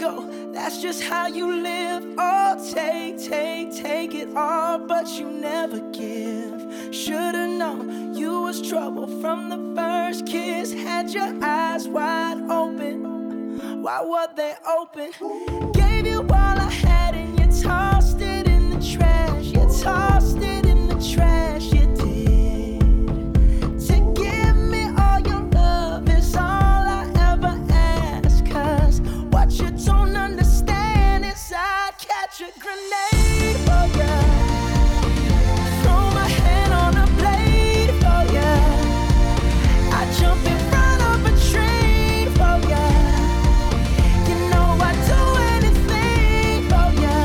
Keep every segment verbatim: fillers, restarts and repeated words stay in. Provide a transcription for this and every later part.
go, that's just how you live. Oh, take, take, take it all, but you never give. Should've known you was trouble from the first kiss. Had your eyes wide open, why were they open? Gave you all I had and you tossed it in the trash. You tossed it in the trash, you did. To give me all your love is all I ever ask. Cause what you don't understand is I'd catch a grenade for ya. Throw my hand on a blade for ya. I'd jump in front of a train for ya. You know I'd do anything for ya.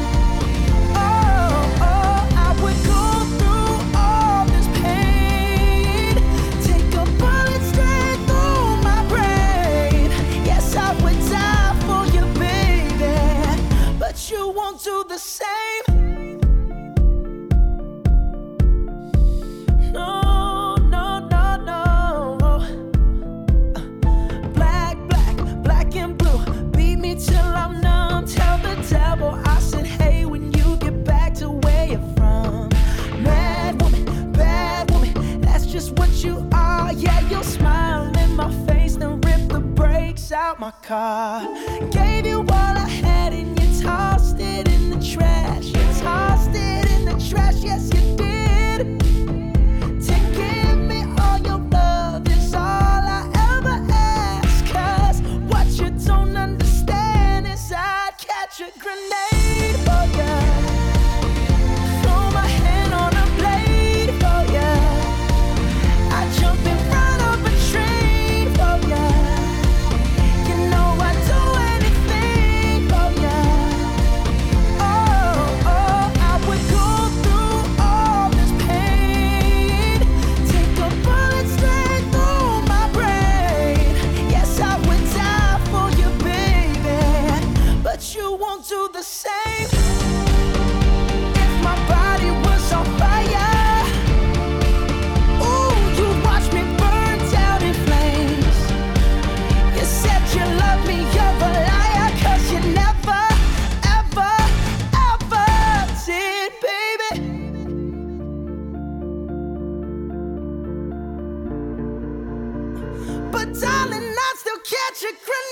Oh, oh, I would go through all this pain. Take a bullet straight through my brain. Yes, I would die for you, baby, but you won't do the same. No, no, no, no. Black, black, black and blue. Beat me till I'm numb. Tell the devil I said, hey, when you get back to where you're from. Mad woman, bad woman, that's just what you are. Yeah, you'll smile in my face, then rip the brakes out my car. Gave you all I had and you tossed it in the trash. You tossed it in the trash, yes you did. To give me all your love is all I ever ask. Cause what you don't understand is I'd catch a grenade for ya. Throw my hand on a blade for ya. I'd jump in front of a train for ya. You know I'd do anything for ya. Oh, oh, I would go through all this pain. Take a bullet straight through my brain. Yes, I would die for you, baby, but you won't do the same. If my body was on fire, ooh, you'd watch me burn down in flames. You said you love me, you're a liar, cause you never, ever, ever did, baby. But darling, I'd still catch a grenade